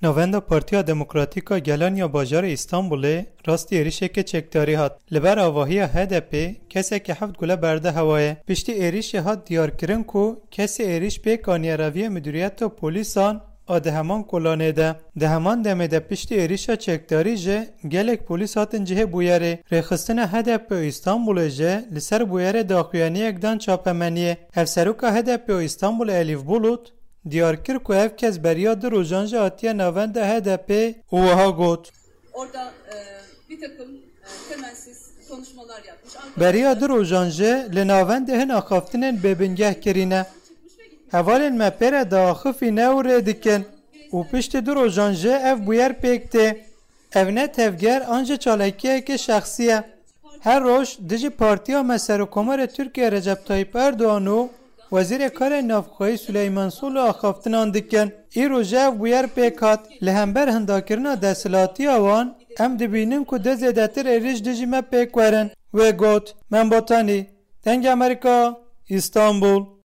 نویندا پارتیا دموکراتیکا گلانیا باجار استانبول راستی ایریشک چکداری هات لبر آواهی HDP کسی که 7 گله برده هوایه پشتی ایریش هات دیار کرن کو کسی ایریش به کانیروی مدیریت و پلیسان آدهمان کلانه ده دهمان دمه ده پشتی ایریشا چکداری جه گلک پلیس هاتن جه بویره رخستن HDP استانبول جه لسر بویره داخویانی اکدان چاپمنیه افسروکا HDP استانبول الیف بولوت دیار کر که ev kes beriya di rojan ji hatiye navenda HDP û wiha got. Orada bir takım temelsiz konuşmalar yapmış. Beriya di rojan jî li navendê hin axaftinên bêbingeh kirîne. Hevalên me pêre diaxifîne û rê dikin. û piştî di rojan jî ev bûyer pêk tê. Ev ne tevger an jî çalakiyekê şexsî ye. Her roj di jî Partiya me Serokkomarê Tirkiye Recep Tayyip Erdoğan û Wezîrê Karê Navxwayî Süleyman Soylu axaftinan dikin. Îro jî ev bûyer pêk hat. Li hember hindakirina desthilatîya wan em dibînin ku de zêdetir êrîş dijî me pêk werin. Wê got: Min botanî. Dengê Amerîka, İstanbul.